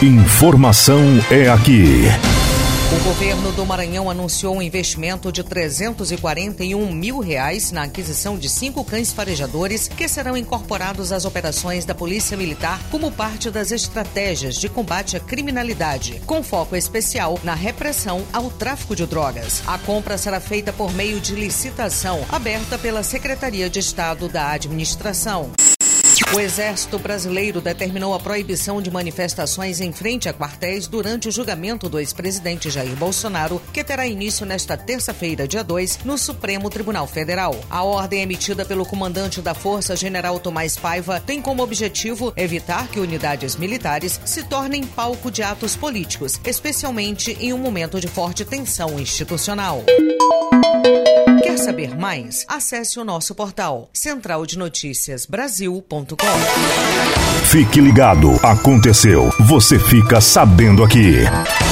Informação é aqui. O governo do Maranhão anunciou um investimento de R$341 mil na aquisição de 5 cães farejadores que serão incorporados às operações da Polícia Militar como parte das estratégias de combate à criminalidade, com foco especial na repressão ao tráfico de drogas. A compra será feita por meio de licitação aberta pela Secretaria de Estado da Administração. O Exército Brasileiro determinou a proibição de manifestações em frente a quartéis durante o julgamento do ex-presidente Jair Bolsonaro, que terá início nesta terça-feira, dia 2, no Supremo Tribunal Federal. A ordem emitida pelo comandante da Força, General Tomás Paiva, tem como objetivo evitar que unidades militares se tornem palco de atos políticos, especialmente em um momento de forte tensão institucional. Quer saber mais? Acesse o nosso portal centraldenoticiasbrasil.com. Fique ligado, aconteceu, você fica sabendo aqui.